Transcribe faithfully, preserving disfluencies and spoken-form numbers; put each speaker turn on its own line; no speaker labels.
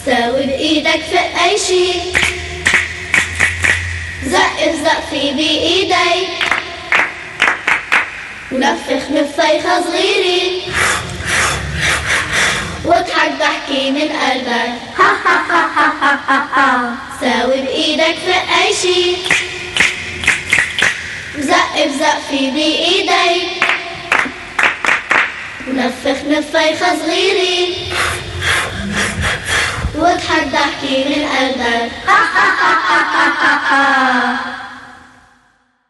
ساوي بإيدك في أي شي، زقف زقفي بإيدي، ونفخ نفيخة صغيرة، واضحك ضحكي من قلبك. ها ها ها ها ها ها ها. ساوي بإيدك في أي شي، زقف زقفي بإيدي، ونفخ نفيخة صغيرة، واضحك ضحكي من قلبك. ها ها ها ها ها ها.